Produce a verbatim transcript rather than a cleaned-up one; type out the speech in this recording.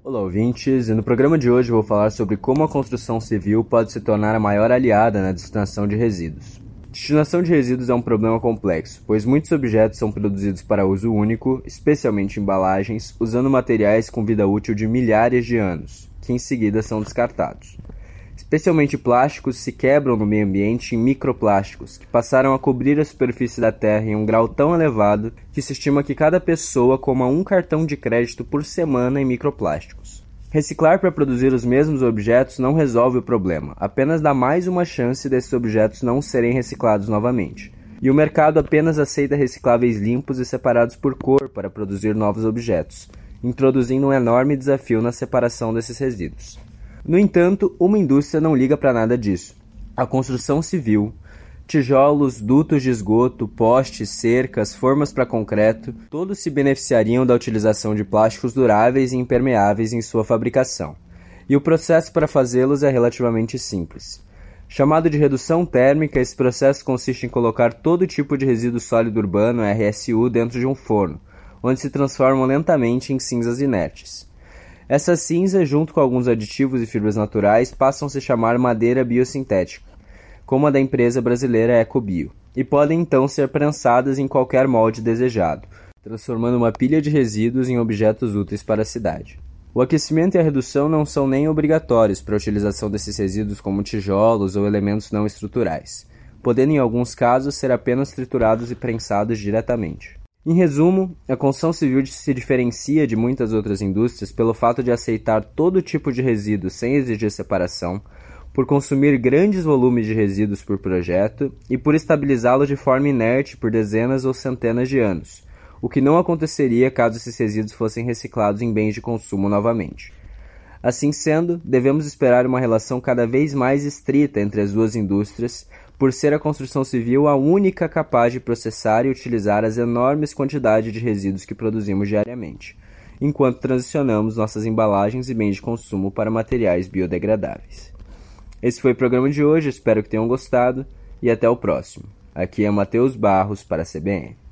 Olá, ouvintes, e no programa de hoje vou falar sobre como a construção civil pode se tornar a maior aliada na destinação de resíduos. Destinação de resíduos é um problema complexo, pois muitos objetos são produzidos para uso único, especialmente embalagens, usando materiais com vida útil de milhares de anos, que em seguida são descartados. Especialmente plásticos se quebram no meio ambiente em microplásticos, que passaram a cobrir a superfície da Terra em um grau tão elevado que se estima que cada pessoa coma um cartão de crédito por semana em microplásticos. Reciclar para produzir os mesmos objetos não resolve o problema, apenas dá mais uma chance desses objetos não serem reciclados novamente. E o mercado apenas aceita recicláveis limpos e separados por cor para produzir novos objetos, introduzindo um enorme desafio na separação desses resíduos. No entanto, uma indústria não liga para nada disso. A construção civil, tijolos, dutos de esgoto, postes, cercas, formas para concreto, todos se beneficiariam da utilização de plásticos duráveis e impermeáveis em sua fabricação. E o processo para fazê-los é relativamente simples. Chamado de redução térmica, esse processo consiste em colocar todo tipo de resíduo sólido urbano, R S U, dentro de um forno, onde se transformam lentamente em cinzas inertes. Essa cinza, junto com alguns aditivos e fibras naturais, passam a se chamar madeira biosintética, como a da empresa brasileira Ecobio, e podem então ser prensadas em qualquer molde desejado, transformando uma pilha de resíduos em objetos úteis para a cidade. O aquecimento e a redução não são nem obrigatórios para a utilização desses resíduos como tijolos ou elementos não estruturais, podendo em alguns casos ser apenas triturados e prensados diretamente. Em resumo, a construção civil se diferencia de muitas outras indústrias pelo fato de aceitar todo tipo de resíduos sem exigir separação, por consumir grandes volumes de resíduos por projeto e por estabilizá-los de forma inerte por dezenas ou centenas de anos, o que não aconteceria caso esses resíduos fossem reciclados em bens de consumo novamente. Assim sendo, devemos esperar uma relação cada vez mais estrita entre as duas indústrias, por ser a construção civil a única capaz de processar e utilizar as enormes quantidades de resíduos que produzimos diariamente, enquanto transicionamos nossas embalagens e bens de consumo para materiais biodegradáveis. Esse foi o programa de hoje, espero que tenham gostado e até o próximo. Aqui é Matheus Barros para a C B N.